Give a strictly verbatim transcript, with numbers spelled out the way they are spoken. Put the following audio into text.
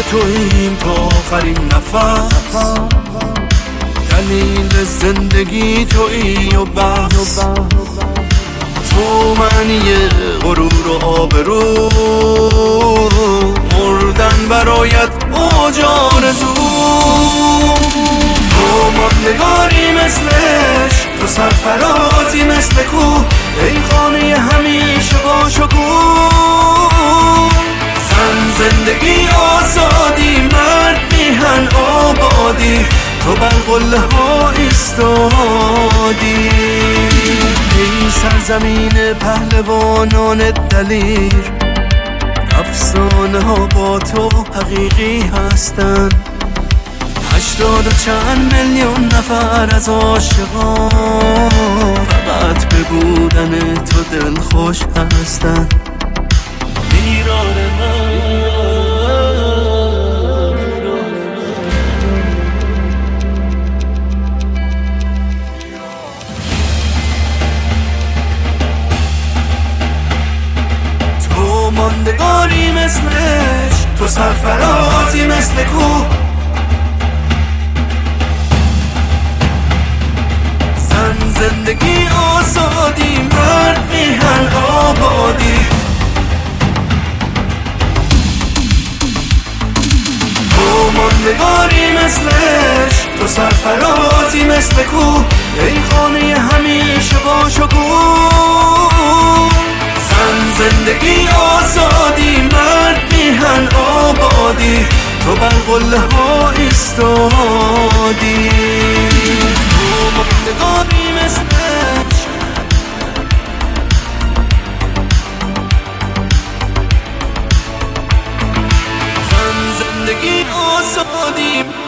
توییم تا آخرین نفس، دلیل زندگی تویی و بس. تو معنی غرور و آبرو، مردن برایت اوج آرزو. تو ماندگاری مثلش، تو سرفرازی مثل کوه، ای خانه همیشه با شکوه. زن زندگی آزادی، مرد میهن آبادی، تو بر قله ها ایستادی. ای سرزمین پهلوانان دلیر، افسانه ها با تو حقیقی هستن. هشتاد و چند میلیون نفر از عاشقان، فقط به بودن تو دل خوش هستن. ایران من، تو ماندگاری مثلش، تو سرفرازی مثل کوه. زن زندگی آزادی، مرد میهن آبادی. تو ماندگاری مثلش، تو سرفرازی مثل کوه، ای خانه همیشه با شکوه. زن زندگی آزادی، مرد میهن آبادی، تو بر قله ها ایستادی. تو ماندگاری مثلش، زن زندگی آزادی.